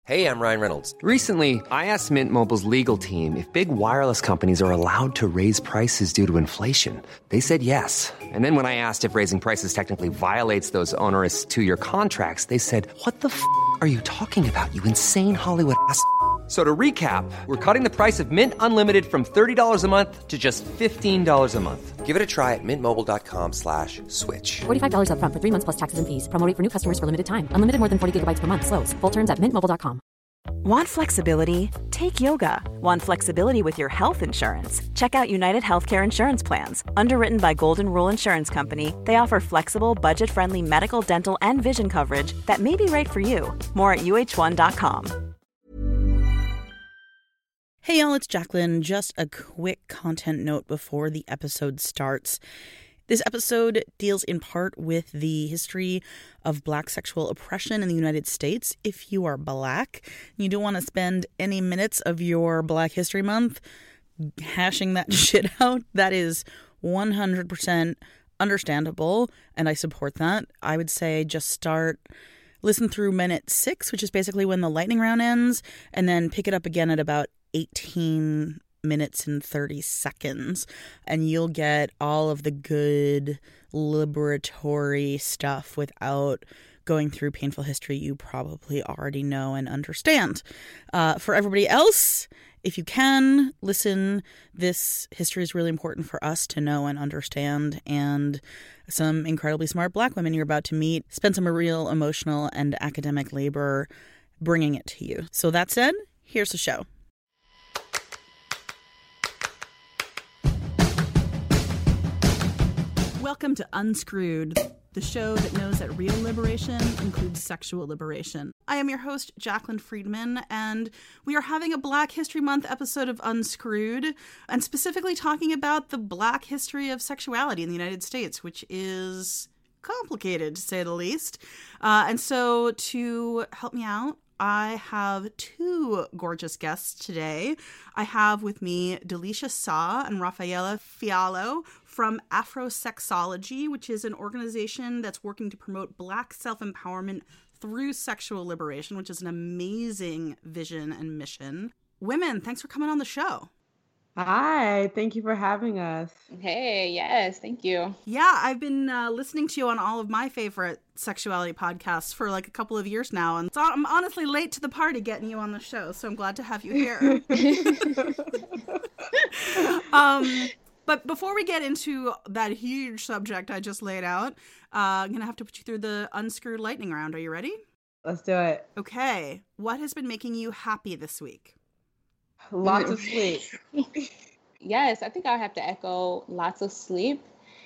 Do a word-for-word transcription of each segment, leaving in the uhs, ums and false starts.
Hey, I'm Ryan Reynolds. Recently, I asked Mint Mobile's legal team if big wireless companies are allowed to raise prices due to inflation. They said yes. And then when I asked if raising prices technically violates those onerous two-year contracts, they said, "What the f*** are you talking about, you insane Hollywood ass f- So to recap, we're cutting the price of Mint Unlimited from thirty dollars a month to just fifteen dollars a month. Give it a try at mintmobile.com slash switch. forty-five dollars up front for three months plus taxes and fees. Promo rate for new customers for limited time. Unlimited more than forty gigabytes per month. Slows full terms at mint mobile dot com. Want flexibility? Take yoga. Want flexibility with your health insurance? Check out United Healthcare Insurance Plans. Underwritten by Golden Rule Insurance Company, they offer flexible, budget-friendly medical, dental, and vision coverage that may be right for you. More at U H one dot com. Hey y'all, it's Jacqueline. Just a quick content note before the episode starts. This episode deals in part with the history of Black sexual oppression in the United States. If you are Black, you don't want to spend any minutes of your Black History Month hashing that shit out. That is one hundred percent understandable, and I support that. I would say just start, listen through minute six, which is basically when the lightning round ends, and then pick it up again at about eighteen minutes and thirty seconds, and you'll get all of the good liberatory stuff without going through painful history you probably already know and understand. Uh, for everybody else, if you can, listen. This history is really important for us to know and understand, and some incredibly smart Black women you're about to meet spend some real emotional and academic labor bringing it to you. So that said, here's the show. Welcome to Unscrewed, the show that knows that real liberation includes sexual liberation. I am your host, Jacqueline Friedman, and we are having a Black History Month episode of Unscrewed, and specifically talking about the Black history of sexuality in the United States, which is complicated, to say the least. Uh, and so to help me out, I have two gorgeous guests today. I have with me Delisha Saw and Rafaela Fiallo from Afrosexology, which is an organization that's working to promote Black self-empowerment through sexual liberation, which is an amazing vision and mission. Women, thanks for coming on the show. Hi, thank you for having us. Hey, yes, thank you. Yeah, I've been uh, listening to you on all of my favorite sexuality podcasts for like a couple of years now, and so I'm honestly late to the party getting you on the show, so I'm glad to have you here. um, but before we get into that huge subject I just laid out, uh, I'm going to have to put you through the unscrewed lightning round. Are you ready? Let's do it. Okay. What has been making you happy this week? Lots of sleep. Yes, I think I'll have to echo lots of sleep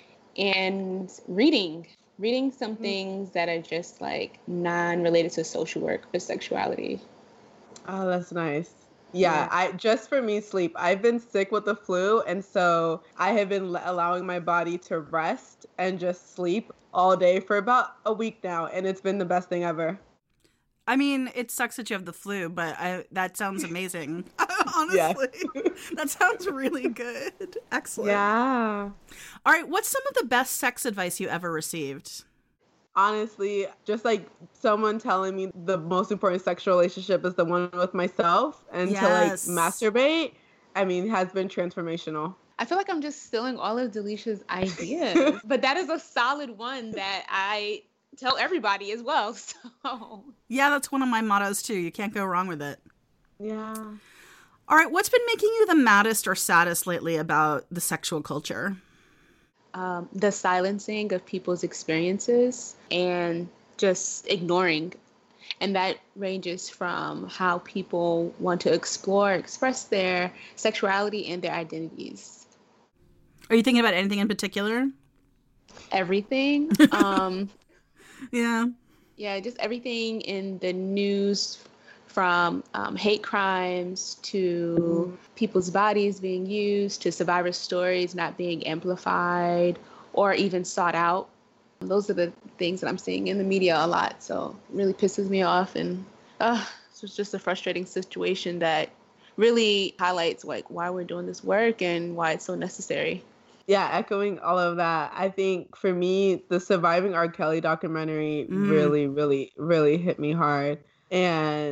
and reading. Reading some things that are just like non-related to social work or sexuality. Oh, that's nice. Yeah, yeah, I just for me, sleep. I've been sick with the flu, and so I have been allowing my body to rest and just sleep all day for about a week now, and it's been the best thing ever. I mean, it sucks that you have the flu, but I, that sounds amazing. Honestly, that sounds really good. Excellent. Yeah. All right. What's some of the best sex advice you ever received? Honestly, just like someone telling me the most important sexual relationship is the one with myself, and yes. to like masturbate, I mean, has been transformational. I feel like I'm just stealing all of Delisha's ideas, but that is a solid one that I tell everybody as well. So yeah, that's one of my mottos too. You can't go wrong with it. Yeah. All right, what's been making you the maddest or saddest lately about the sexual culture? Um, the silencing of people's experiences and just ignoring. And that ranges from how people want to explore, express their sexuality and their identities. Are you thinking about anything in particular? Everything. um, yeah. Yeah, just everything in the news, from um, hate crimes to people's bodies being used to survivor stories not being amplified or even sought out. Those are the things that I'm seeing in the media a lot. So it really pisses me off. And uh, it's just a frustrating situation that really highlights like why we're doing this work and why it's so necessary. Yeah, echoing all of that. I think for me, the Surviving R. Kelly documentary mm. really, really, really hit me hard. And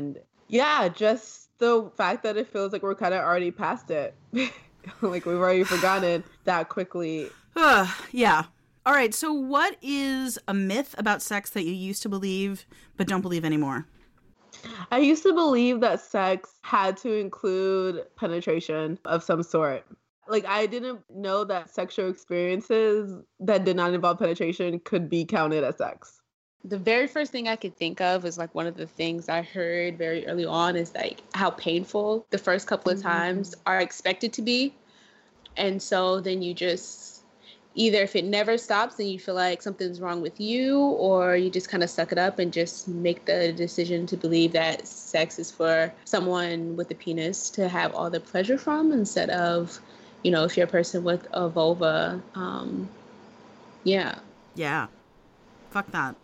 Yeah, just the fact that it feels like we're kind of already past it. Like we've already forgotten that quickly. Uh, yeah. All right, so what is a myth about sex that you used to believe but don't believe anymore? I used to believe that sex had to include penetration of some sort. Like, I didn't know that sexual experiences that did not involve penetration could be counted as sex. The very first thing I could think of is like one of the things I heard very early on is like how painful the first couple of times mm-hmm. are expected to be. And so then you just, either if it never stops, then you feel like something's wrong with you, or you just kind of suck it up and just make the decision to believe that sex is for someone with a penis to have all the pleasure from, instead of, you know, if you're a person with a vulva. Um, yeah. Yeah. Fuck that.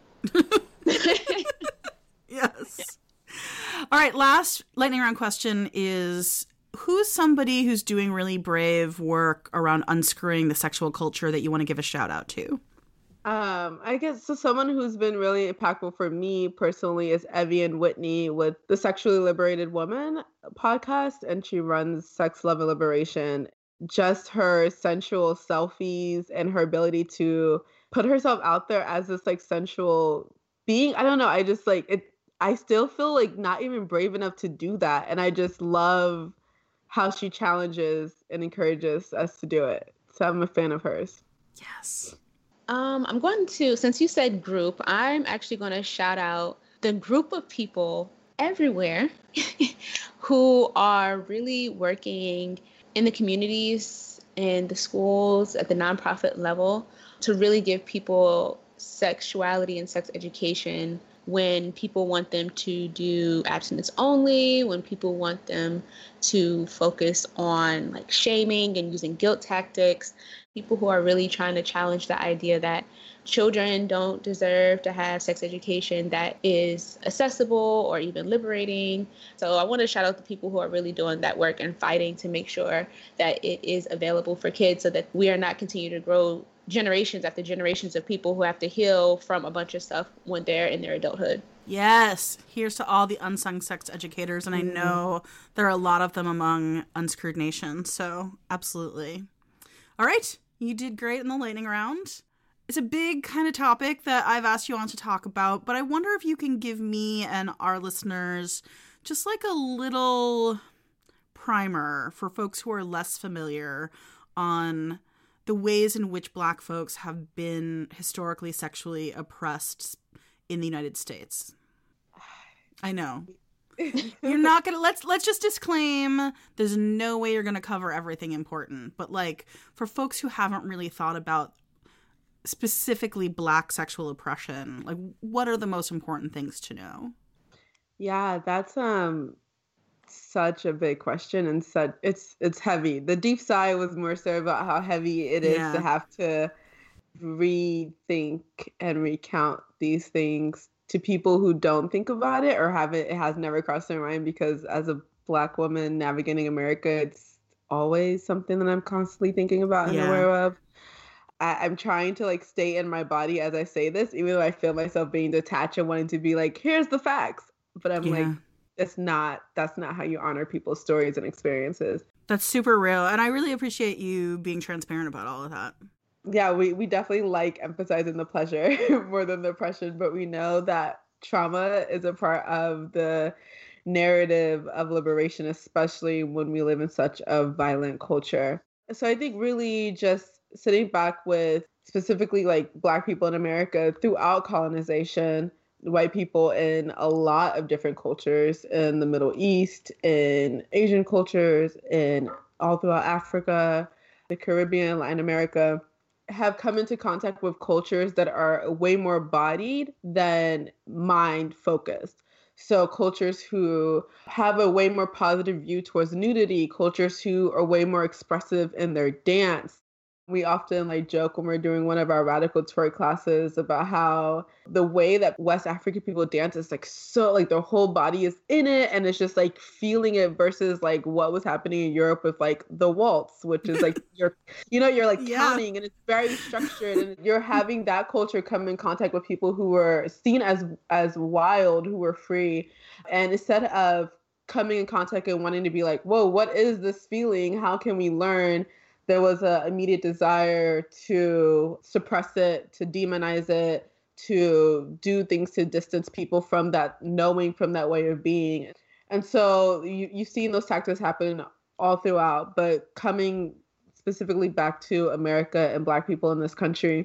Yes. All right, last lightning round question is, who's somebody who's doing really brave work around unscrewing the sexual culture that you want to give a shout out to? Um, I guess so someone who's been really impactful for me personally is Evian Whitney with the Sexually Liberated Woman podcast, and she runs Sex, Love, and Liberation. Just her sensual selfies and her ability to put herself out there as this like sensual being. I don't know. I just like it. I still feel like not even brave enough to do that. And I just love how she challenges and encourages us to do it. So I'm a fan of hers. Yes. Um, I'm going to, since you said group, I'm actually going to shout out the group of people everywhere who are really working in the communities, in the schools, at the nonprofit level, to really give people sexuality and sex education when people want them to do abstinence only, when people want them to focus on like shaming and using guilt tactics, people who are really trying to challenge the idea that children don't deserve to have sex education that is accessible or even liberating. So I want to shout out the people who are really doing that work and fighting to make sure that it is available for kids, so that we are not continuing to grow generations after generations of people who have to heal from a bunch of stuff when they're in their adulthood. Yes. Here's to all the unsung sex educators. And I know there are a lot of them among Unscrewed Nation. So absolutely. All right. You did great in the lightning round. It's a big kind of topic that I've asked you on to talk about, but I wonder if you can give me and our listeners just like a little primer for folks who are less familiar on the ways in which Black folks have been historically sexually oppressed in the United States. I know. You're not going to, let's, let's just disclaim, there's no way you're going to cover everything important. But like for folks who haven't really thought about specifically Black sexual oppression, like what are the most important things to know? Yeah, that's, um, such a big question, and such it's it's heavy. The deep sigh was more so about how heavy it is yeah. to have to rethink and recount these things to people who don't think about it or haven't it has never crossed their mind, because as a Black woman navigating America, it's always something that I'm constantly thinking about and yeah. aware of. I, I'm trying to like stay in my body as I say this, even though I feel myself being detached and wanting to be like, here's the facts, but I'm yeah. like, It's not, that's not how you honor people's stories and experiences. That's super real. And I really appreciate you being transparent about all of that. Yeah, we, we definitely like emphasizing the pleasure more than the oppression, but we know that trauma is a part of the narrative of liberation, especially when we live in such a violent culture. So I think really just sitting back with specifically like Black people in America throughout colonization, white people in a lot of different cultures in the Middle East, in Asian cultures, in all throughout Africa, the Caribbean, Latin America, have come into contact with cultures that are way more bodied than mind focused. So cultures who have a way more positive view towards nudity, cultures who are way more expressive in their dance, We often like joke when we're doing one of our radical twerk classes about how the way that West African people dance is like so like their whole body is in it and it's just like feeling it versus like what was happening in Europe with like the waltz, which is like you're you know you're like Yeah. counting and it's very structured and you're having that culture come in contact with people who were seen as as wild, who were free, and instead of coming in contact and wanting to be like, whoa, what is this feeling? How can we learn? There was an immediate desire to suppress it, to demonize it, to do things to distance people from that knowing, from that way of being. And so you, you've seen those tactics happen all throughout, but coming specifically back to America and Black people in this country,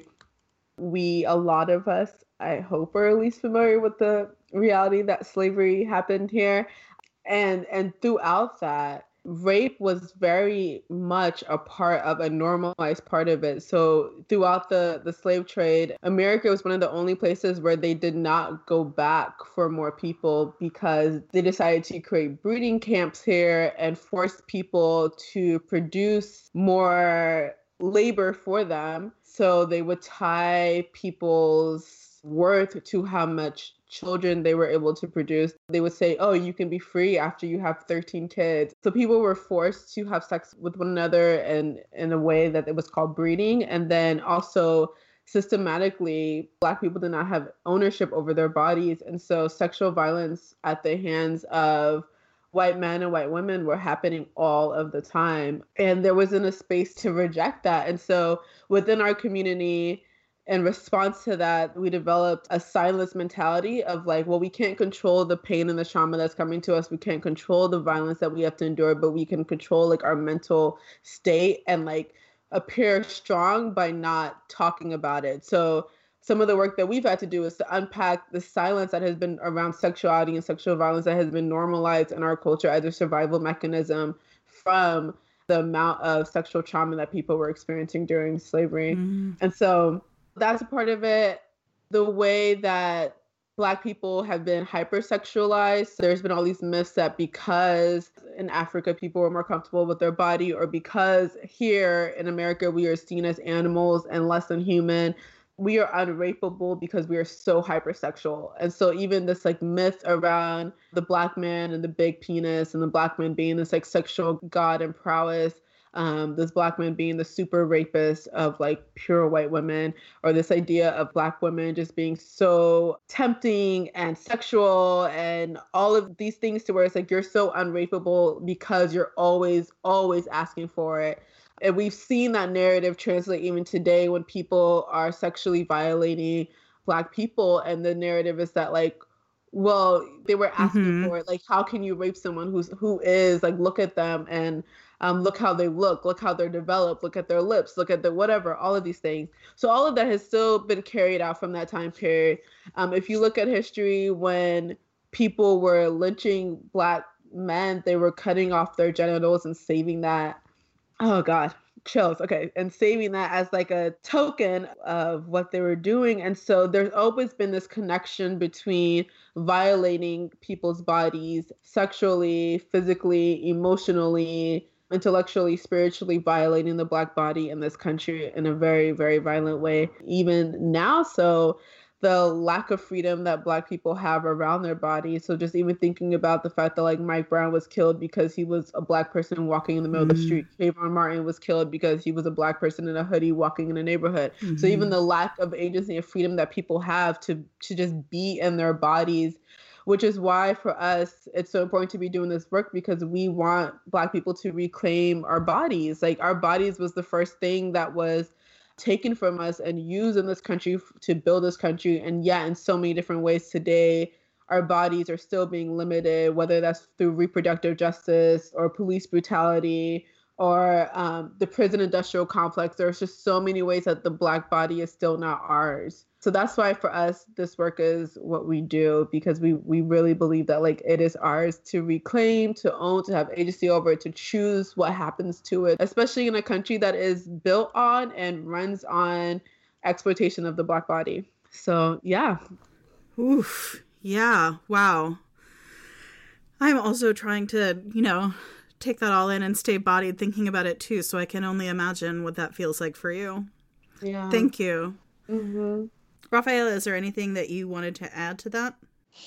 we, a lot of us, I hope, are at least familiar with the reality that slavery happened here. And, and throughout that, rape was very much a part of a normalized part of it. So throughout the, the slave trade, America was one of the only places where they did not go back for more people because they decided to create breeding camps here and force people to produce more labor for them. So they would tie people's worth to how much children they were able to produce. They would say, oh, you can be free after you have thirteen kids. So people were forced to have sex with one another and in a way that it was called breeding. And then also systematically, Black people did not have ownership over their bodies. And so sexual violence at the hands of white men and white women were happening all of the time. And there wasn't a space to reject that. And so within our community, in response to that, we developed a silence mentality of like, well, we can't control the pain and the trauma that's coming to us. We can't control the violence that we have to endure, but we can control like our mental state and like appear strong by not talking about it. So some of the work that we've had to do is to unpack the silence that has been around sexuality and sexual violence that has been normalized in our culture as a survival mechanism from the amount of sexual trauma that people were experiencing during slavery. Mm. And so that's a part of it. The way that Black people have been hypersexualized. There's been all these myths that because in Africa people were more comfortable with their body, or because here in America we are seen as animals and less than human, we are unrapeable because we are so hypersexual. And so even this like myth around the Black man and the big penis and the Black man being this like sexual god and prowess, Um, this Black man being the super rapist of like pure white women, or this idea of Black women just being so tempting and sexual and all of these things to where it's like you're so unrapeable because you're always, always asking for it. And we've seen that narrative translate even today when people are sexually violating Black people. And the narrative is that like, well, they were asking mm-hmm. for it. Like, how can you rape someone who's who is like, look at them and Um, look how they look, look how they're developed, look at their lips, look at the whatever, all of these things. So all of that has still been carried out from that time period. Um, if you look at history, when people were lynching Black men, they were cutting off their genitals and saving that. Oh God, chills. Okay. And saving that as like a token of what they were doing. And so there's always been this connection between violating people's bodies sexually, physically, emotionally, intellectually, spiritually, violating the Black body in this country in a very, very violent way. Even now, so the lack of freedom that Black people have around their bodies. So just even thinking about the fact that like Mike Brown was killed because he was a Black person walking in the middle mm-hmm. of the street. Trayvon Martin was killed because he was a Black person in a hoodie walking in a neighborhood. Mm-hmm. So even the lack of agency and freedom that people have to to just be in their bodies, which is why for us, it's so important to be doing this work, because we want Black people to reclaim our bodies. Like our bodies was the first thing that was taken from us and used in this country to build this country. And yet in so many different ways today, our bodies are still being limited, whether that's through reproductive justice or police brutality or um, the prison industrial complex. There's just so many ways that the Black body is still not ours. So that's why for us, this work is what we do, because we, we really believe that like it is ours to reclaim, to own, to have agency over it, to choose what happens to it, especially in a country that is built on and runs on exploitation of the Black body. So, yeah. Oof. Yeah. Wow. I'm also trying to, you know, take that all in and stay bodied thinking about it too, so I can only imagine what that feels like for you. Yeah. Thank you. Mm-hmm. Rafaela, is there anything that you wanted to add to that?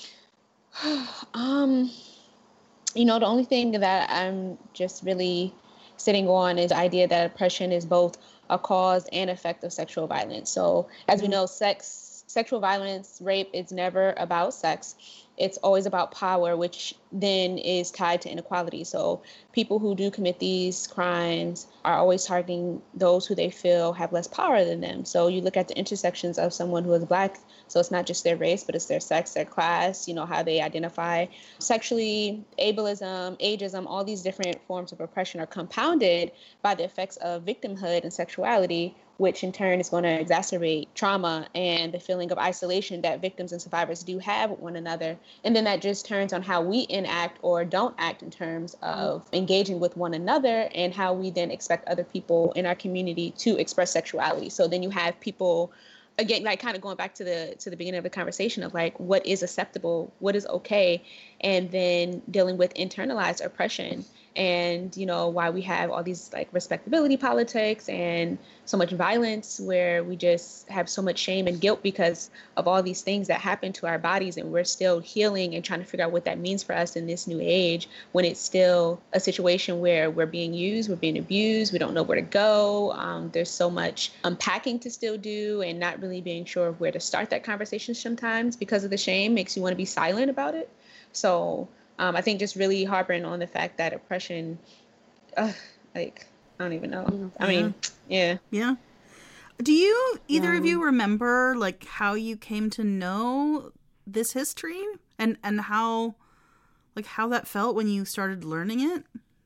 um, you know, the only thing that I'm just really sitting on is the idea that oppression is both a cause and effect of sexual violence. So as we know, sex, sexual violence, rape, it's never about sex. It's always about power, which then is tied to inequality. So people who do commit these crimes are always targeting those who they feel have less power than them. So you look at the intersections of someone who is Black. So it's not just their race, but it's their sex, their class, you know, how they identify sexually, ableism, ageism, all these different forms of oppression are compounded by the effects of victimhood and sexuality, which in turn is going to exacerbate trauma and the feeling of isolation that victims and survivors do have with one another. And then that just turns on how we enact or don't act in terms of engaging with one another and how we then expect other people in our community to express sexuality. So then you have people, again, like kind of going back to the to the beginning of the conversation of like what is acceptable, what is okay, and then dealing with internalized oppression. And, you know, why we have all these like respectability politics and so much violence where we just have so much shame and guilt because of all these things that happen to our bodies. And we're still healing and trying to figure out what that means for us in this new age when it's still a situation where we're being used, we're being abused, we don't know where to go. Um, there's so much unpacking to still do and not really being sure of where to start that conversation sometimes because of the shame makes you want to be silent about it. So Um, I think just really harping on the fact that oppression, uh, like, I don't even know. I mean, yeah. Yeah. Do you, either Yeah. of you remember, like, how you came to know this history and, and how, like, how that felt when you started learning it?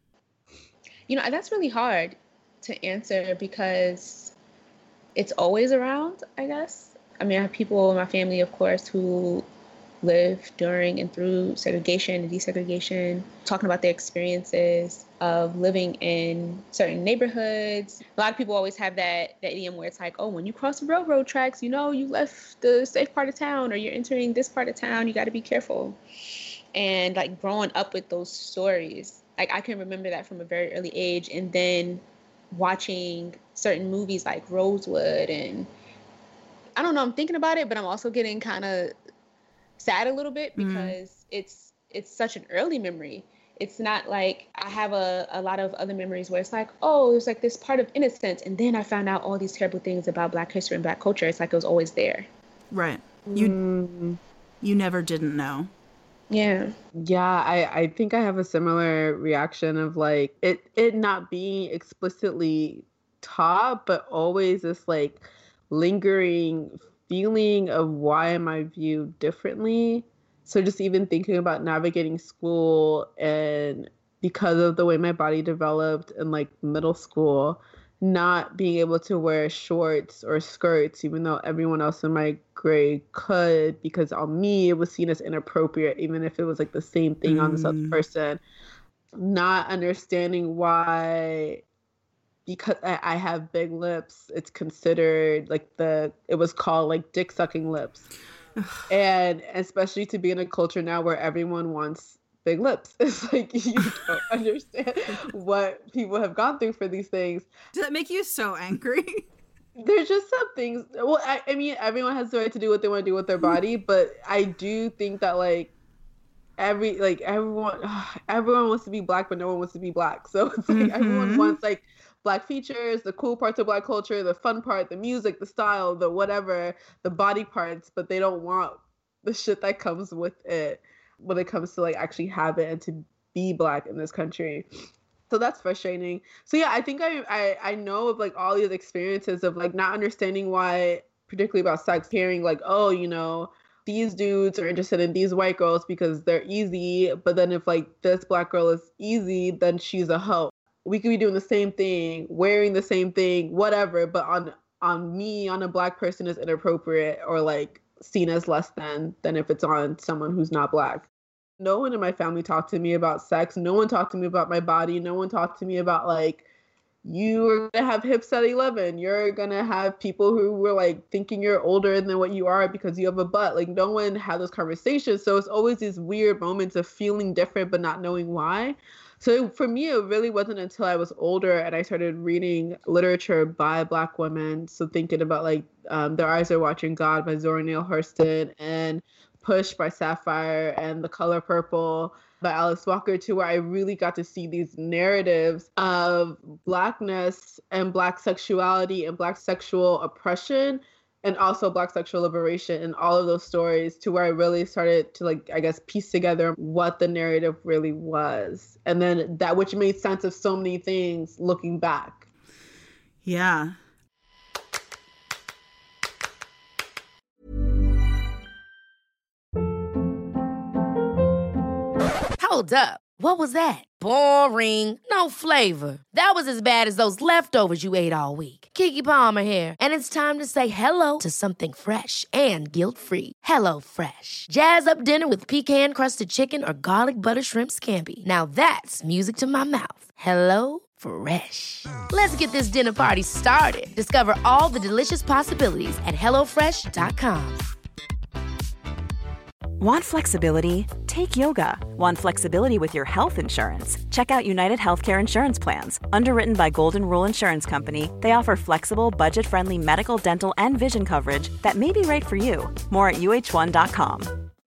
You know, that's really hard to answer because it's always around, I guess. I mean, I have people in my family, of course, who live during and through segregation and desegregation, talking about their experiences of living in certain neighborhoods. A lot of people always have that, that idiom where it's like, oh, when you cross the railroad tracks, you know, you left the safe part of town or you're entering this part of town, you got to be careful. And like growing up with those stories, like I can remember that from a very early age. And then watching certain movies like Rosewood, and I don't know, I'm thinking about it, but I'm also getting kind of sad a little bit because mm. it's it's such an early memory. It's not like I have a, a lot of other memories where it's like, oh, there's like this part of innocence. And then I found out all these terrible things about Black history and Black culture. It's like it was always there. Right. You mm. you never didn't know. Yeah. Yeah, I, I think I have a similar reaction of like it, it not being explicitly taught, but always this like lingering feeling of why am I viewed differently. So just even thinking about navigating school and because of the way my body developed in like middle school, not being able to wear shorts or skirts, even though everyone else in my grade could, because on me, it was seen as inappropriate, even if it was like the same thing mm. on this other person. Not understanding why, because I, I have big lips, it's considered like the, it was called like dick sucking lips. And especially to be in a culture now where everyone wants big lips. It's like, you don't understand what people have gone through for these things. Does that make you so angry? There's just some things, well, I, I mean, everyone has the right to do what they want to do with their body, but I do think that like, every, like everyone, everyone wants to be Black, but no one wants to be Black. So it's like, mm-hmm. everyone wants like, Black features, the cool parts of Black culture, the fun part, the music, the style, the whatever, the body parts, but they don't want the shit that comes with it when it comes to like actually have it and to be Black in this country. So that's frustrating. So yeah, I think I I, I know of like all these experiences of like not understanding why, particularly about sex, hearing like, oh, you know, these dudes are interested in these white girls because they're easy, but then if like this Black girl is easy, then she's a hoe. We could be doing the same thing, wearing the same thing, whatever, but on on me, on a Black person is inappropriate or like seen as less than than if it's on someone who's not Black. No one in my family talked to me about sex. No one talked to me about my body. No one talked to me about like you're gonna have hips at eleven. You're gonna have people who were like thinking you're older than what you are because you have a butt. Like no one had those conversations. So it's always these weird moments of feeling different but not knowing why. So for me, it really wasn't until I was older and I started reading literature by Black women. So thinking about like um, Their Eyes Are Watching God by Zora Neale Hurston and Push by Sapphire and The Color Purple by Alice Walker, to where I really got to see these narratives of Blackness and Black sexuality and Black sexual oppression and also Black sexual liberation and all of those stories, to where I really started to, like, I guess, piece together what the narrative really was. And then that, which made sense of so many things looking back. Yeah. Hold up. What was that? Boring. No flavor. That was as bad as those leftovers you ate all week. Keke Palmer here, and it's time to say hello to something fresh and guilt-free. Hello Fresh. Jazz up dinner with pecan-crusted chicken or garlic butter shrimp scampi. Now that's music to my mouth. Hello Fresh. Let's get this dinner party started. Discover all the delicious possibilities at hello fresh dot com. Want flexibility? Take yoga. Want flexibility with your health insurance? Check out United Healthcare Insurance Plans. Underwritten by Golden Rule Insurance Company, they offer flexible, budget-friendly medical, dental, and vision coverage that may be right for you. More at U H one dot com.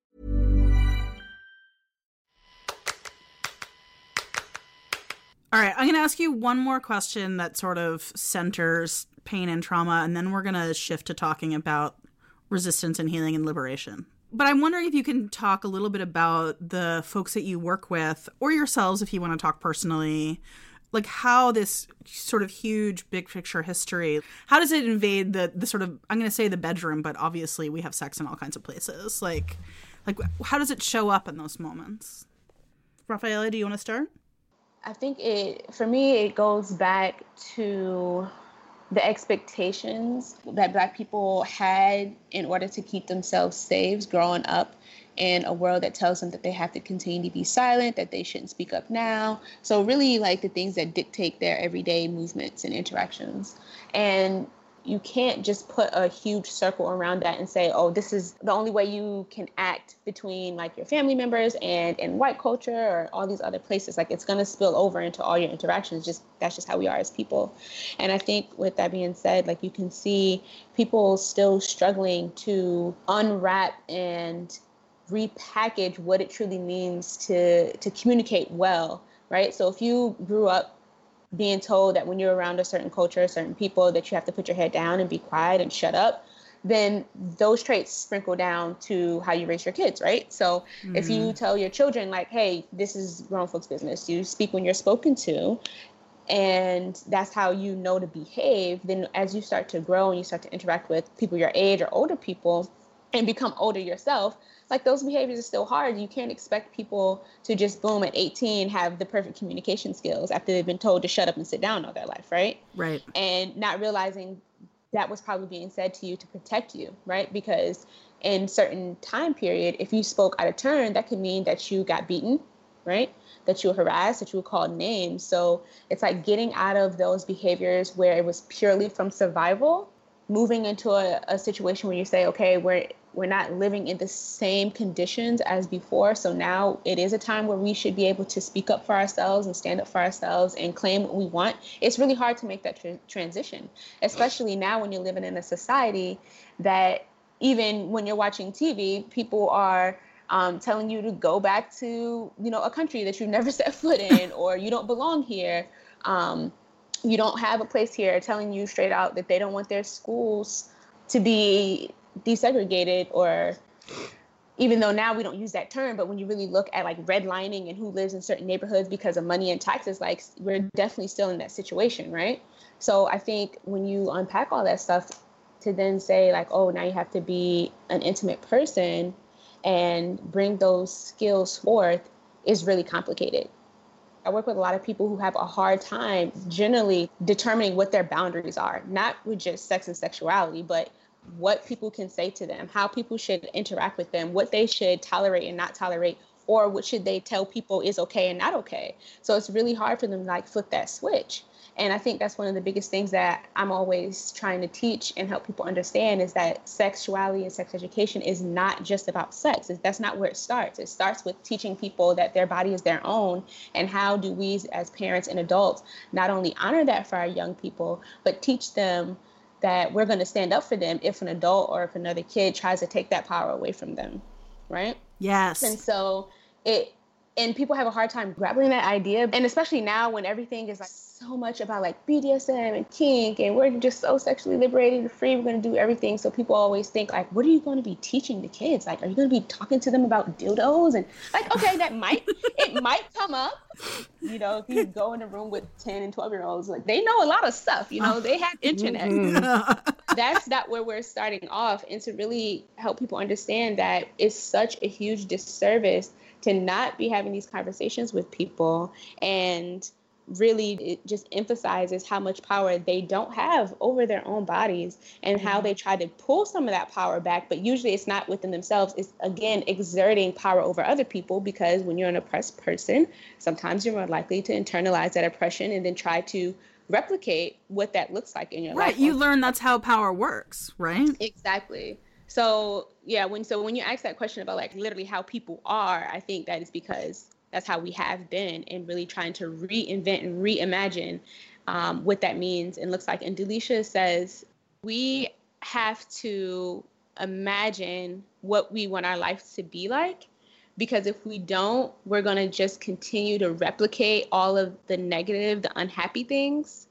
All right, I'm going to ask you one more question that sort of centers pain and trauma, and then we're going to shift to talking about resistance and healing and liberation. But I'm wondering if you can talk a little bit about the folks that you work with, or yourselves if you want to talk personally, like how this sort of huge big picture history, how does it invade the the sort of, I'm going to say the bedroom, but obviously we have sex in all kinds of places. Like, like how does it show up in those moments? Rafaela, do you want to start? I think it, for me, it goes back to the expectations that Black people had in order to keep themselves safe growing up in a world that tells them that they have to continue to be silent, that they shouldn't speak up now. So really like the things that dictate their everyday movements and interactions. And you can't just put a huge circle around that and say, oh, this is the only way you can act between like your family members and in white culture or all these other places. Like it's going to spill over into all your interactions. Just that's just how we are as people. And I think with that being said, like you can see people still struggling to unwrap and repackage what it truly means to to communicate well, right? So if you grew up being told that when you're around a certain culture, certain people, that you have to put your head down and be quiet and shut up, then those traits sprinkle down to how you raise your kids, right? So mm. if you tell your children like, hey, this is grown folks' business, you speak when you're spoken to, and that's how you know to behave, then as you start to grow and you start to interact with people your age or older people and become older yourself, like those behaviors are still hard. You can't expect people to just boom at eighteen have the perfect communication skills after they've been told to shut up and sit down all their life, right? Right. And not realizing that was probably being said to you to protect you, right? Because in certain time period, if you spoke out of turn, that could mean that you got beaten, right? That you were harassed, that you were called names. So it's like getting out of those behaviors where it was purely from survival, moving into a, a situation where you say, okay, we're we're not living in the same conditions as before. So now it is a time where we should be able to speak up for ourselves and stand up for ourselves and claim what we want. It's really hard to make that tra- transition, especially now when you're living in a society that even when you're watching T V, people are um, telling you to go back to, you know, a country that you've never set foot in, or you don't belong here. Um, you don't have a place here, telling you straight out that they don't want their schools to be desegregated, or even though now we don't use that term, but when you really look at like redlining and who lives in certain neighborhoods because of money and taxes, like we're definitely still in that situation, right? So I think when you unpack all that stuff to then say like, oh, now you have to be an intimate person and bring those skills forth is really complicated. I work with a lot of people who have a hard time generally determining what their boundaries are, not with just sex and sexuality, but what people can say to them, how people should interact with them, what they should tolerate and not tolerate, or what should they tell people is okay and not okay? So it's really hard for them to like flip that switch. And I think that's one of the biggest things that I'm always trying to teach and help people understand is that sexuality and sex education is not just about sex. It's, that's not where it starts. It starts with teaching people that their body is their own, and how do we as parents and adults not only honor that for our young people, but teach them that we're going to stand up for them if an adult or if another kid tries to take that power away from them, right? Yes. And so it, and people have a hard time grappling that idea. And especially now when everything is like so much about like B D S M and kink, and we're just so sexually liberated and free, we're going to do everything. So people always think like, what are you going to be teaching the kids? Like, are you going to be talking to them about dildos? And like, okay, that might, it might come up, you know, if you go in a room with ten and twelve year olds, like they know a lot of stuff, you know, they have internet. That's not where we're starting off. And to really help people understand that it's such a huge disservice to not be having these conversations with people, and really it just emphasizes how much power they don't have over their own bodies, and how they try to pull some of that power back. But usually it's not within themselves. It's, again, exerting power over other people, because when you're an oppressed person, sometimes you're more likely to internalize that oppression and then try to replicate what that looks like in your right. life. Right. You learn that's how power works, right? Exactly. So, yeah, when so when you ask that question about like literally how people are, I think that is because that's how we have been, and really trying to reinvent and reimagine um, what that means and looks like. And Delisha says we have to imagine what we want our life to be like, because if we don't, we're going to just continue to replicate all of the negative, the unhappy things.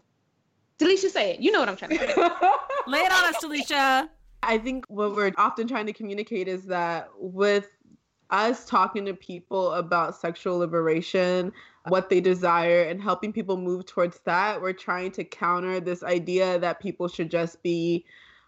Delisha, say it. You know what I'm trying to say. Lay it on us, Delisha. I think what we're often trying to communicate is that with us talking to people about sexual liberation, what they desire, and helping people move towards that, we're trying to counter this idea that people should just be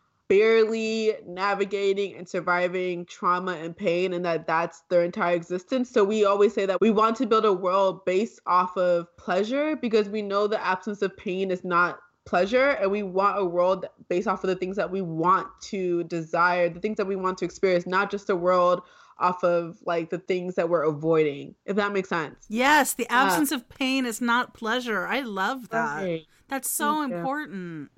barely navigating and surviving trauma and pain, and that that's their entire existence. So we always say that we want to build a world based off of pleasure, because we know the absence of pain is not pleasure, and we want a world based off of the things that we want to desire, the things that we want to experience, not just a world off of like the things that we're avoiding, if that makes sense. Yes, the absence uh, of pain is not pleasure. I love that. Okay. That's so Thank important.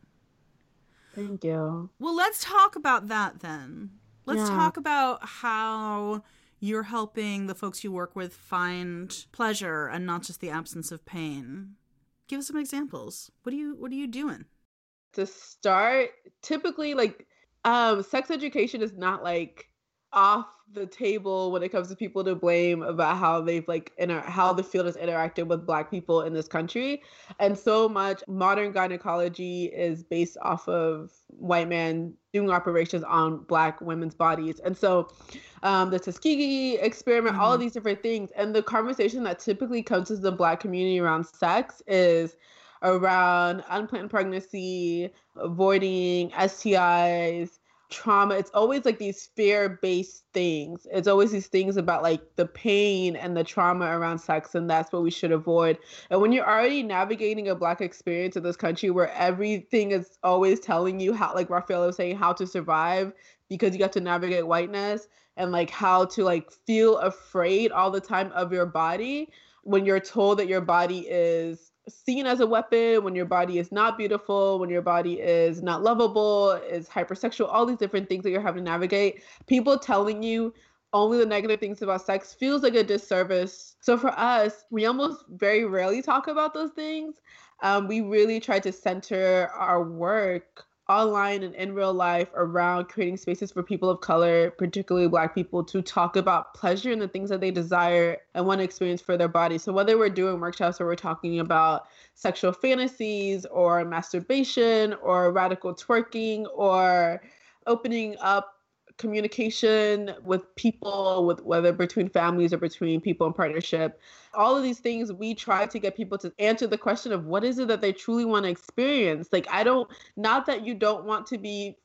You. Thank you. Well, let's talk about that then. Let's yeah. talk about how you're helping the folks you work with find pleasure and not just the absence of pain. Give us some examples. What are you what are you doing? To start, typically like um sex education is not like off the table when it comes to people to blame about how they've like inter- how the field has interacted with Black people in this country. And so much modern gynecology is based off of white men doing operations on Black women's bodies. And so um, the Tuskegee experiment, mm-hmm. all of these different things. And the conversation that typically comes to the Black community around sex is around unplanned pregnancy, avoiding S T Is, trauma. It's always like these fear-based things. It's always these things about like the pain and the trauma around sex, and that's what we should avoid. And when you're already navigating a Black experience in this country where everything is always telling you how, like Raphael was saying, how to survive because you got to navigate whiteness, and like how to like feel afraid all the time of your body, when you're told that your body is seen as a weapon, when your body is not beautiful, when your body is not lovable, is hypersexual, all these different things that you're having to navigate, people telling you only the negative things about sex feels like a disservice. So for us, we almost very rarely talk about those things. Um, we really try to center our work online and in real life around creating spaces for people of color, particularly Black people, to talk about pleasure and the things that they desire and want to experience for their body. So whether we're doing workshops where we're talking about sexual fantasies or masturbation or radical twerking or opening up communication with people, with whether between families or between people in partnership, all of these things, we try to get people to answer the question of what is it that they truly want to experience. Like, I don't, not that you don't want to be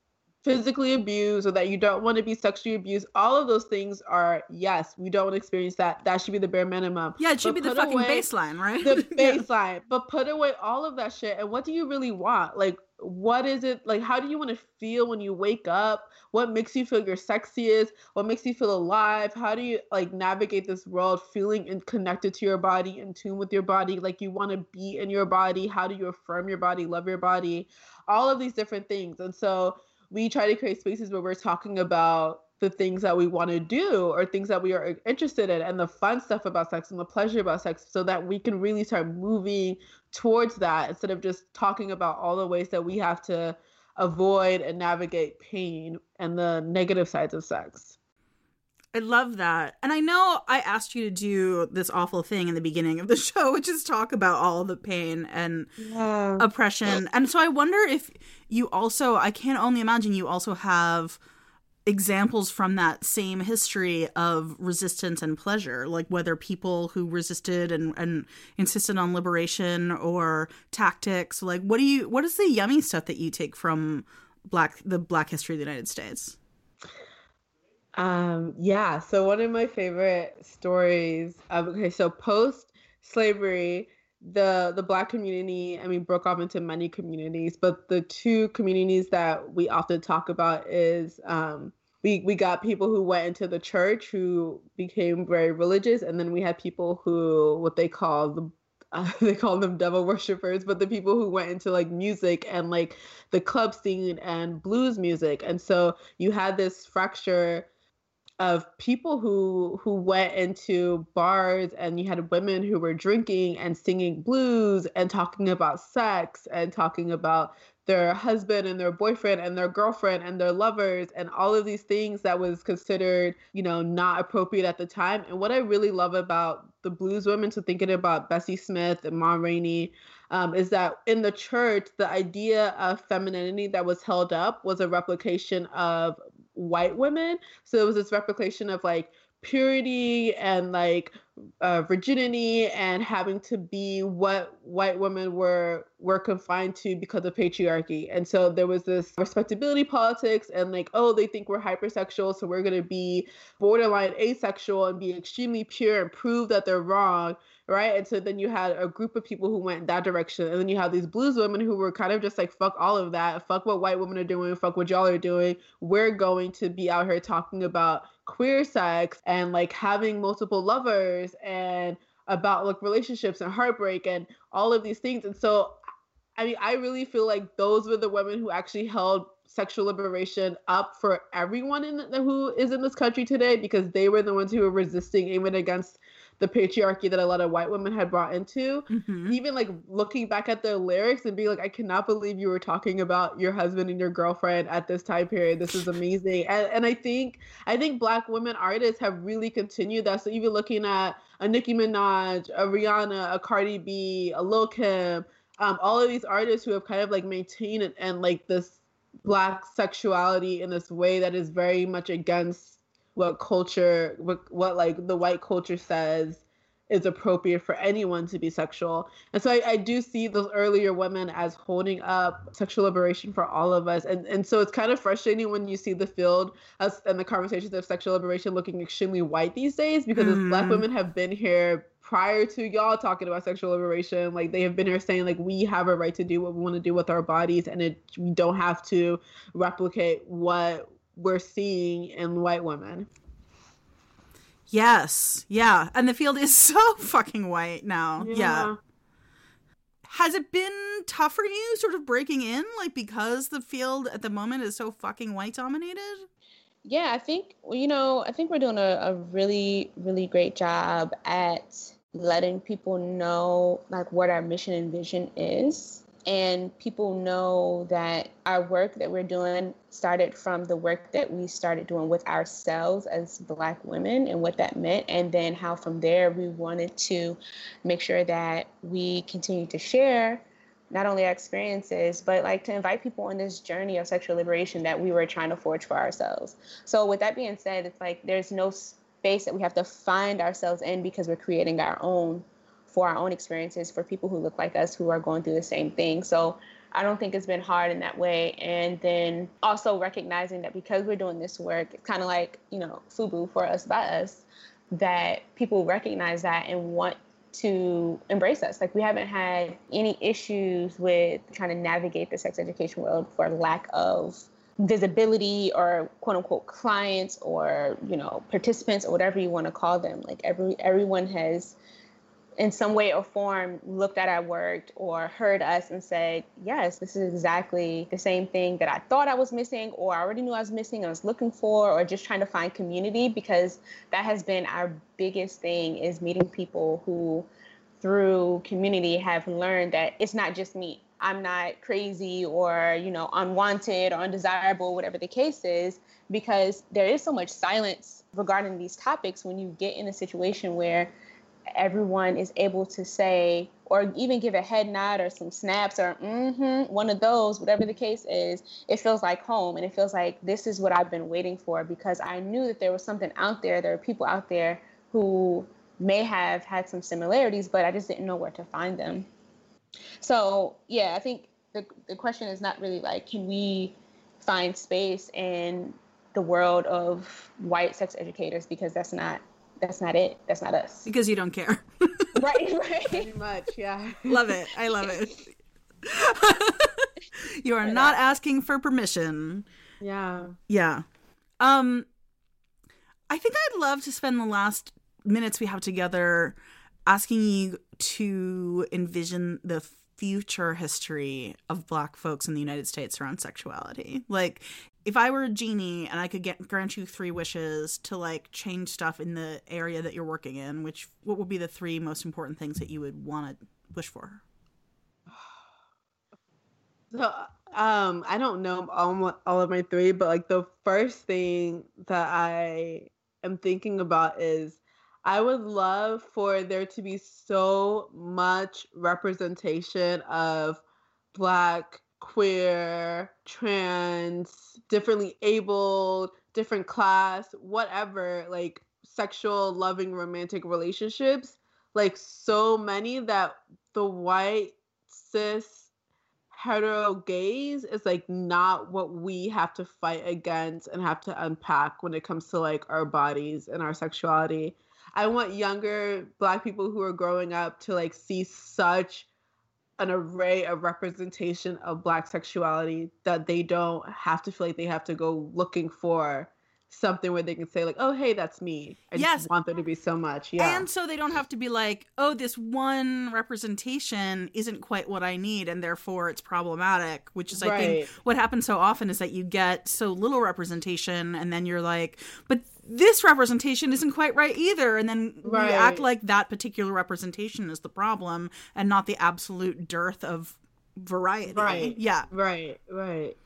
physically abused or that you don't want to be sexually abused, all of those things are, yes, we don't want to experience that. That should be the bare minimum. Yeah, it should but be the fucking baseline, right? The baseline. Yeah. But put away all of that shit. And what do you really want? Like, what is it? Like, how do you want to feel when you wake up? What makes you feel your sexiest? What makes you feel alive? How do you, like, navigate this world feeling in, connected to your body, in tune with your body? Like, you want to be in your body. How do you affirm your body, love your body? All of these different things. And so we try to create spaces where we're talking about the things that we want to do or things that we are interested in and the fun stuff about sex and the pleasure about sex, so that we can really start moving towards that instead of just talking about all the ways that we have to avoid and navigate pain and the negative sides of sex. I love that. And I know I asked you to do this awful thing in the beginning of the show, which is talk about all the pain and yeah. oppression. And so I wonder if you also, I can only imagine you also have examples from that same history of resistance and pleasure, like whether people who resisted and, and insisted on liberation or tactics. Like, what do you, what is the yummy stuff that you take from black, the Black history of the United States? Um, yeah. So one of my favorite stories, um, okay, so post slavery, the, the Black community, I mean, broke off into many communities, but the two communities that we often talk about is, um, we, we got people who went into the church who became very religious. And then we had people who, what they call the, uh, they call them devil worshippers, but the people who went into like music and like the club scene and blues music. And so you had this fracture of people who who went into bars, and you had women who were drinking and singing blues and talking about sex and talking about their husband and their boyfriend and their girlfriend and their lovers and all of these things that was considered, you know, not appropriate at the time. And what I really love about the blues women, so thinking about Bessie Smith and Ma Rainey, um, is that in the church, the idea of femininity that was held up was a replication of white women. So it was this replication of like purity and like uh, virginity and having to be what white women were were confined to because of patriarchy. And so there was this respectability politics and like, oh, they think we're hypersexual, so we're going to be borderline asexual and be extremely pure and prove that they're wrong. Right. And so then you had a group of people who went in that direction. And then you have these blues women who were kind of just like, fuck all of that. Fuck what white women are doing. Fuck what y'all are doing. We're going to be out here talking about queer sex and like having multiple lovers and about like relationships and heartbreak and all of these things. And so, I mean, I really feel like those were the women who actually held sexual liberation up for everyone in the, who is in this country today, because they were the ones who were resisting even against the patriarchy that a lot of white women had brought into. Mm-hmm. Even like looking back at their lyrics and being like, I cannot believe you were talking about your husband and your girlfriend at this time period. This is amazing. And, and I think I think Black women artists have really continued that. So even looking at a Nicki Minaj, a Rihanna, a Cardi B, a Lil Kim, um, all of these artists who have kind of like maintained and, and like this Black sexuality in this way that is very much against what culture, what, what like the white culture says is appropriate for anyone to be sexual. And so I, I do see those earlier women as holding up sexual liberation for all of us. And and so it's kind of frustrating when you see the field as, and the conversations of sexual liberation looking extremely white these days, because mm. as Black women have been here prior to y'all talking about sexual liberation. Like they have been here saying like, we have a right to do what we want to do with our bodies, and it, we don't have to replicate what we're seeing in white women. Yes. Yeah. And the field is so fucking white now. Yeah. yeah. Has it been tough for you sort of breaking in, like, because the field at the moment is so fucking white dominated? Yeah, I think, you know, I think we're doing a, a really, really great job at letting people know like what our mission and vision is. And people know that our work that we're doing started from the work that we started doing with ourselves as Black women and what that meant. And then how from there we wanted to make sure that we continue to share not only our experiences, but like to invite people on this journey of sexual liberation that we were trying to forge for ourselves. So with that being said, it's like there's no space that we have to find ourselves in, because we're creating our own for our own experiences for people who look like us, who are going through the same thing. So I don't think it's been hard in that way. And then also recognizing that because we're doing this work, it's kind of like, you know, FUBU, for us by us, that people recognize that and want to embrace us. Like, we haven't had any issues with trying to navigate the sex education world for lack of visibility or quote unquote clients or, you know, participants or whatever you want to call them. Like, every everyone has in some way or form looked at our work or heard us and said, yes, this is exactly the same thing that I thought I was missing, or I already knew I was missing and I was looking for, or just trying to find community, because that has been our biggest thing, is meeting people who through community have learned that it's not just me. I'm not crazy or, you know, unwanted or undesirable, whatever the case is, because there is so much silence regarding these topics when you get in a situation where everyone is able to say, or even give a head nod or some snaps or mm-hmm, one of those, whatever the case is, it feels like home. And it feels like this is what I've been waiting for, because I knew that there was something out there. There are people out there who may have had some similarities, but I just didn't know where to find them. So, yeah, I think the the question is not really like, can we find space in the world of white sex educators? Because that's not That's not it. That's not us. Because you don't care. Right, right. Pretty much, yeah. Love it. I love it. You are not asking for permission. Yeah. Yeah. Um, I think I'd love to spend the last minutes we have together asking you to envision the future history of Black folks in the United States around sexuality. Like, if I were a genie and I could get grant you three wishes to, like, change stuff in the area that you're working in, which what would be the three most important things that you would want to wish for? So, um, I don't know all, all of my three, but, like, the first thing that I am thinking about is I would love for there to be so much representation of Black, queer, trans, differently abled, different class, whatever, like, sexual, loving, romantic relationships, like, so many that the white, cis, hetero gaze is, like, not what we have to fight against and have to unpack when it comes to, like, our bodies and our sexuality. I want younger Black people who are growing up to, like, see such an array of representation of Black sexuality that they don't have to feel like they have to go looking for something where they can say, like, oh, hey, that's me. I Yes. just want there to be so much. Yeah. And so they don't have to be like, oh, this one representation isn't quite what I need, and therefore it's problematic, which is, I think, Right. what happens so often is that you get so little representation, and then you're like, but this representation isn't quite right either. And then Right. we act like that particular representation is the problem and not the absolute dearth of variety. Right. Yeah. Right. Right.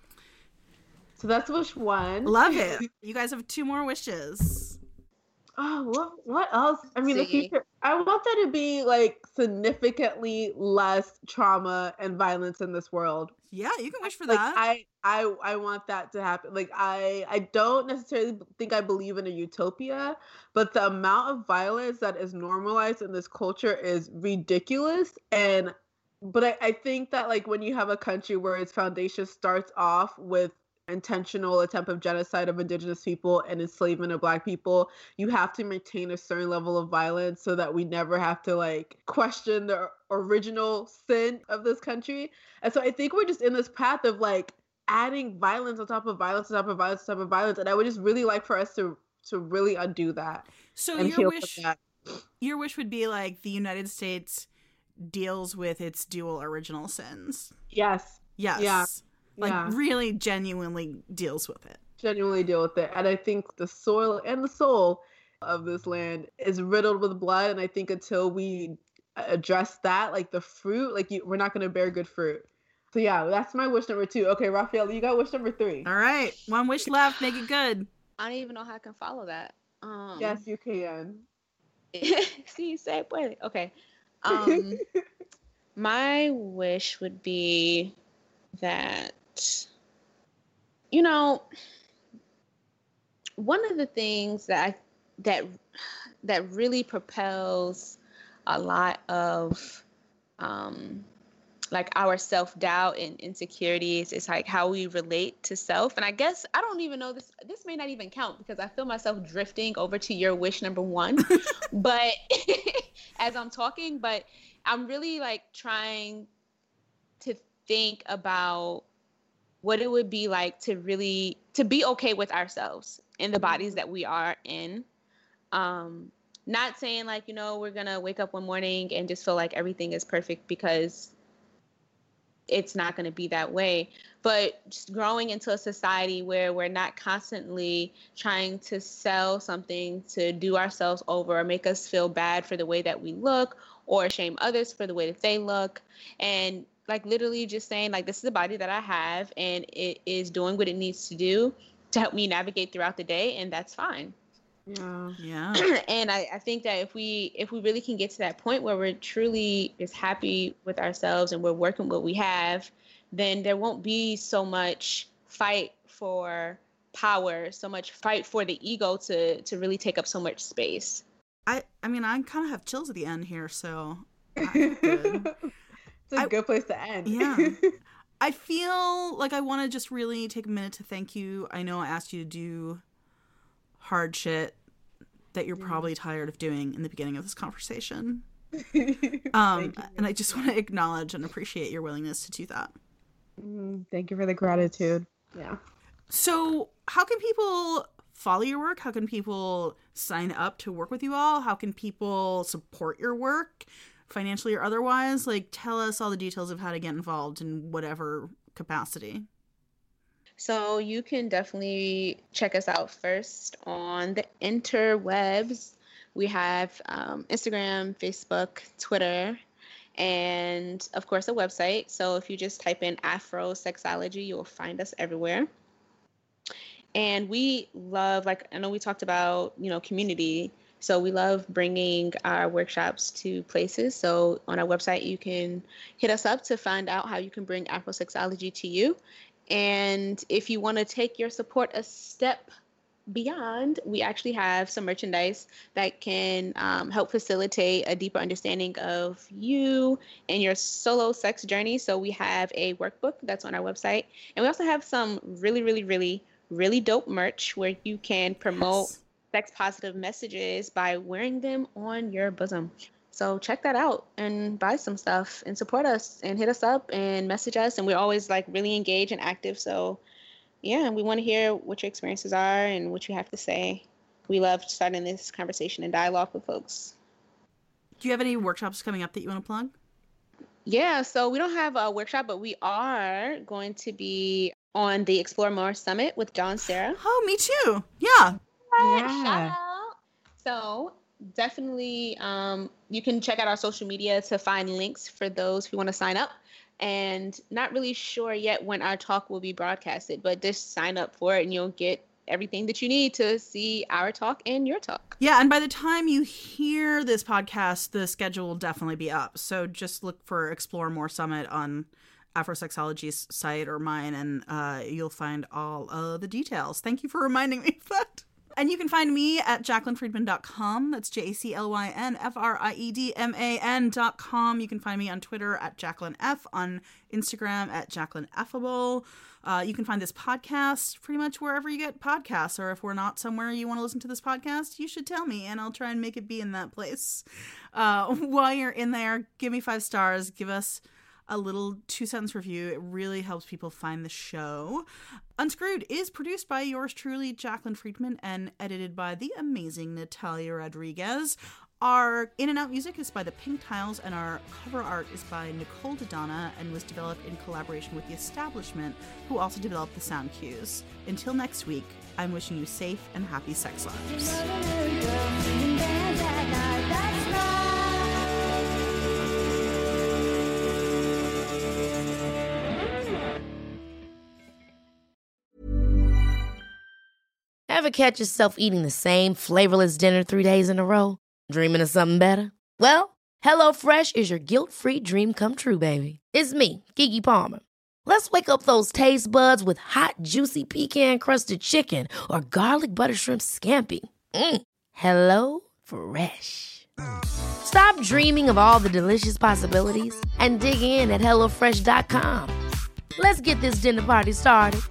So that's wish one. Love it. You guys have two more wishes. Oh, what what else? I mean, the See. future. I want there to be, like, significantly less trauma and violence in this world. Yeah, you can wish for Like, that. I, I, I want that to happen. Like, I, I don't necessarily think I believe in a utopia, but the amount of violence that is normalized in this culture is ridiculous. And, but I, I think that, like, when you have a country where its foundation starts off with intentional attempt of genocide of Indigenous people and enslavement of Black people, you have to maintain a certain level of violence so that we never have to, like, question the original sin of this country. And so I think we're just in this path of, like, adding violence on top of violence on top of violence on top of violence, and I would just really like for us to to really undo that. So and your heal wish from that. your wish would be like the United States deals with its dual original sins. Yes, Yes. Yeah. Like Yeah. really genuinely deals with it. genuinely deal with it. And I think the soil and the soul of this land is riddled with blood, and I think until we address that, like the fruit, like you, we're not going to bear good fruit. So yeah, that's my wish number two. Okay, Raphael, you got wish number three. All right. One wish left. Make it good. I don't even know how I can follow that. Um, Yes, you can. See, say puede. Okay. Um, my wish would be that, you know, one of the things that I, that that really propels a lot of um, like our self-doubt and insecurities. It's like how we relate to self. And I guess I don't even know this, this may not even count because I feel myself drifting over to your wish number one, but as I'm talking, but I'm really like trying to think about what it would be like to really, to be okay with ourselves in the bodies that we are in. Um, not saying like, you know, we're going to wake up one morning and just feel like everything is perfect, because it's not going to be that way, but just growing into a society where we're not constantly trying to sell something to do ourselves over or make us feel bad for the way that we look or shame others for the way that they look. And like literally just saying like, this is the body that I have and it is doing what it needs to do to help me navigate throughout the day. And that's fine. Yeah. Yeah. And I, I think that if we if we really can get to that point where we're truly just happy with ourselves and we're working what we have, then there won't be so much fight for power, so much fight for the ego to to really take up so much space. I, I mean, I kind of have chills at the end here, so I feel good. It's a I, good place to end. Yeah. I feel like I want to just really take a minute to thank you. I know I asked you to do hard shit that you're probably tired of doing in the beginning of this conversation. Um, and I just want to acknowledge and appreciate your willingness to do that. Mm, thank you for the gratitude. Yeah. So how can people follow your work? How can people sign up to work with you all? How can people support your work financially or otherwise? Like, tell us all the details of how to get involved in whatever capacity. So you can definitely check us out first on the interwebs. We have um, Instagram, Facebook, Twitter, and of course a website. So if you just type in Afrosexology, you'll find us everywhere. And we love, like I know we talked about, you know, community. So we love bringing our workshops to places. So on our website, you can hit us up to find out how you can bring Afrosexology to you. And if you want to take your support a step beyond, we actually have some merchandise that can um, help facilitate a deeper understanding of you and your solo sex journey. So we have a workbook that's on our website. And we also have some really, really, really, really dope merch where you can promote yes. sex positive messages by wearing them on your bosom. So check that out and buy some stuff and support us and hit us up and message us. And we're always like really engaged and active. So yeah, we want to hear what your experiences are and what you have to say. We love starting this conversation and dialogue with folks. Do you have any workshops coming up that you want to plug? Yeah, so we don't have a workshop, but we are going to be on the Explore More Summit with John Sarah. Oh, me too. Yeah. Yeah. Shout out. So definitely um, you can check out our social media to find links for those who want to sign up. And not really sure yet when our talk will be broadcasted, but just sign up for it and you'll get everything that you need to see our talk and your talk. Yeah, and by the time you hear this podcast, the schedule will definitely be up. So just look for Explore More Summit on Afrosexology's site or mine, and uh, you'll find all of the details. Thank you for reminding me of that. And you can find me at jaclyn friedman dot com. That's J A C L Y N F R I E D M A N dot com. You can find me on Twitter at Jaclyn F, on Instagram at Jaclyn Effable. Uh, you can find this podcast pretty much wherever you get podcasts, or if we're not somewhere you want to listen to this podcast, you should tell me, and I'll try and make it be in that place. Uh, while you're in there, give me five stars. Give us a little two-sentence review. It really helps people find the show. Unscrewed is produced by yours truly, Jaclyn Friedman, and edited by the amazing Natalia Rodriguez. Our in and out music is by the Pink Tiles, and our cover art is by Nicole Dodonna and was developed in collaboration with The Establishment, who also developed the sound cues. Until next week, I'm wishing you safe and happy sex lives. Ever catch yourself eating the same flavorless dinner three days in a row? Dreaming of something better? Well, HelloFresh is your guilt-free dream come true, baby. It's me, Keke Palmer. Let's wake up those taste buds with hot, juicy pecan-crusted chicken or garlic butter shrimp scampi. Mm. Hello Fresh. Stop dreaming of all the delicious possibilities and dig in at hello fresh dot com. Let's get this dinner party started.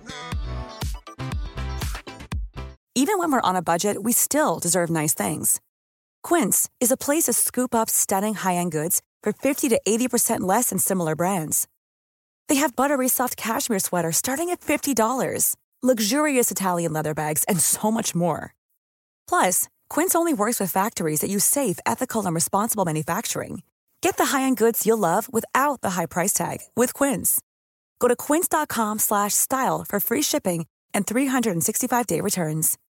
Even when we're on a budget, we still deserve nice things. Quince is a place to scoop up stunning high-end goods for fifty to eighty percent less than similar brands. They have buttery soft cashmere sweaters starting at fifty dollars, luxurious Italian leather bags, and so much more. Plus, Quince only works with factories that use safe, ethical, and responsible manufacturing. Get the high-end goods you'll love without the high price tag with Quince. Go to quince dot com slash style for free shipping and three sixty-five day returns.